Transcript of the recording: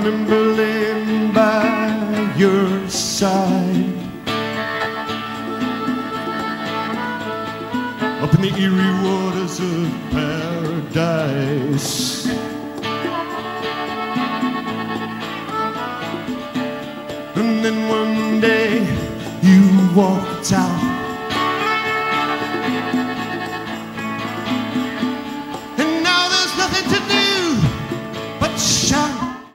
remember laying by your side up in the eerie waters of paradise. And then one day you walked out